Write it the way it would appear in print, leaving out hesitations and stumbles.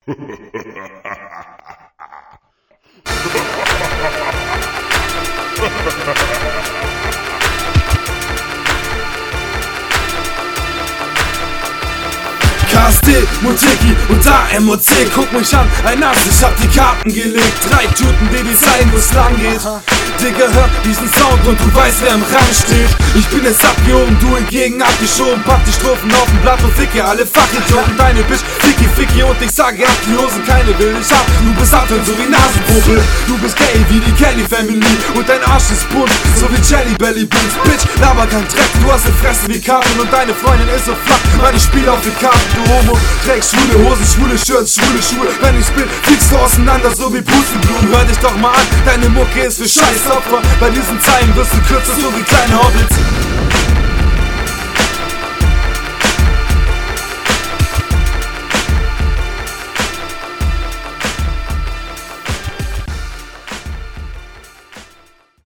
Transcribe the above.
KSD, Muteki und AMOC, guck mich an, ein Arzt, ich hab die Karten gelegt. 3 Tüten, die zeigen, wo's lang geht. Digga, hör diesen Sound und du weißt, wer im Rang steht. Ich bin jetzt abgehoben, du hingegen abgeschoben. Pack die Strophen auf dem Blatt und ficke alle Fachidioten. Deine Bitch, Ficky und ich sage ab die Hosen, keine will ich hab. Du bist Apfel, so wie Nasenpopel. Du bist gay wie die Kelly Family und dein Arsch ist bunt, so wie Jelly Belly Beans. Bitch, laber kein Dreck, du hast eine Fresse wie Karten und deine Freundin ist so flach, weil ich spiel auf die Karten. Du Homo, trägst schwule Hosen, schwule Shirts, schwule Schuhe. Wenn ich spiel, fliegst du auseinander, so wie Pusteblumen. Hör dich doch mal an, deine Mucke ist für Scheißopfer. Bei diesen Zeilen wirst du kürzer, so wie kleine Hobbits.